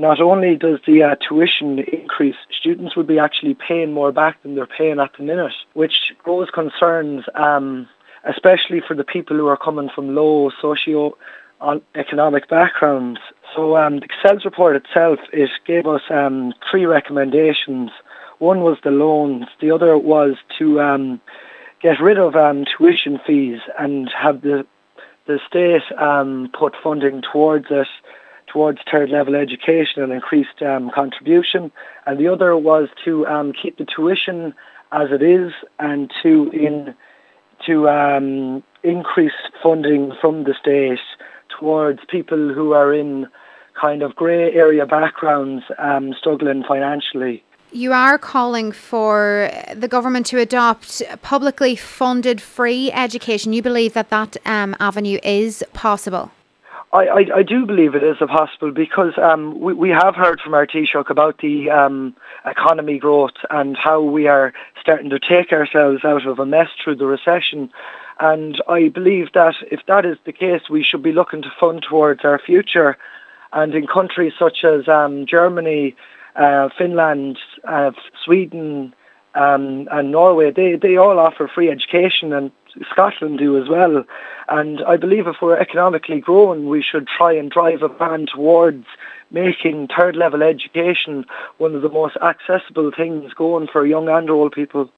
not only does the tuition increase, students will be actually paying more back than they're paying at the minute, which grows concerns, especially for the people who are coming from low socio-economic backgrounds. So the CELS report itself, it gave us 3 recommendations. One was the loans, the other was to get rid of tuition fees and have the state put funding towards it, towards third level education and increased contribution, and the other was to keep the tuition as it is and to increase funding from the state towards people who are in kind of grey area backgrounds struggling financially. You are calling for the government to adopt publicly funded free education. You believe that avenue is possible? I do believe it is possible because we have heard from our Taoiseach about the economy growth and how we are starting to take ourselves out of a mess through the recession. And I believe that if that is the case, we should be looking to fund towards our future. And in countries such as Germany, Finland, Sweden and Norway, they all offer free education, and Scotland do as well. And I believe if we're economically growing, we should try and drive a plan towards making third level education one of the most accessible things going for young and old people.